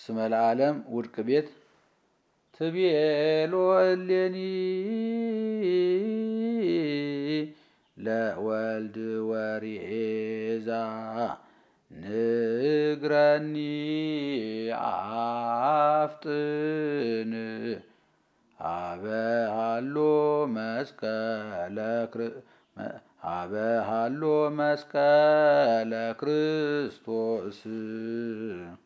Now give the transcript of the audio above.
እስመ ለዓለም ውድቅ ቤት ትቤሎ እሌኒ ለወልድ ወሪዛ ንግረኒ አፍጥን አበሃሎ መስቀለ ክርስቶስ